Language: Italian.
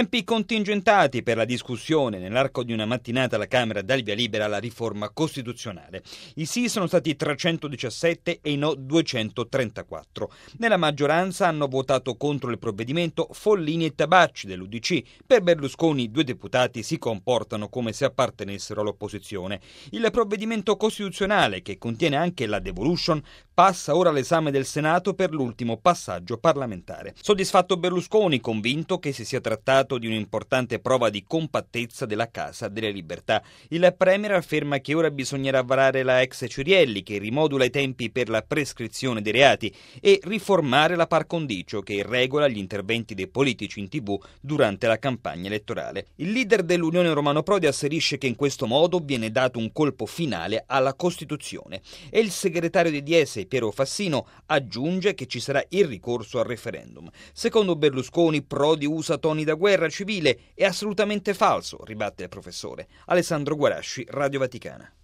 Tempi contingentati per la discussione nell'arco di una mattinata alla Camera dal via libera alla riforma costituzionale. I sì sono stati 317 e i no 234. Nella maggioranza hanno votato contro il provvedimento Follini e Tabacci dell'UDC. Per Berlusconi 2 deputati si comportano come se appartenessero all'opposizione. Il provvedimento costituzionale, che contiene anche la devolution, passa ora all'esame del Senato per l'ultimo passaggio parlamentare. Soddisfatto Berlusconi, convinto che si sia trattato di un'importante prova di compattezza della Casa delle Libertà. Il Premier afferma che ora bisognerà varare la ex Cirielli, che rimodula i tempi per la prescrizione dei reati, e riformare la par condicio, che regola gli interventi dei politici in TV durante la campagna elettorale. Il leader dell'Unione Romano Prodi asserisce che in questo modo viene dato un colpo finale alla Costituzione, e il segretario di DS, Piero Fassino, aggiunge che ci sarà il ricorso al referendum. Secondo Berlusconi, Prodi usa toni da guerra civile. È assolutamente falso, ribatte il professore. Alessandro Guarasci, Radio Vaticana.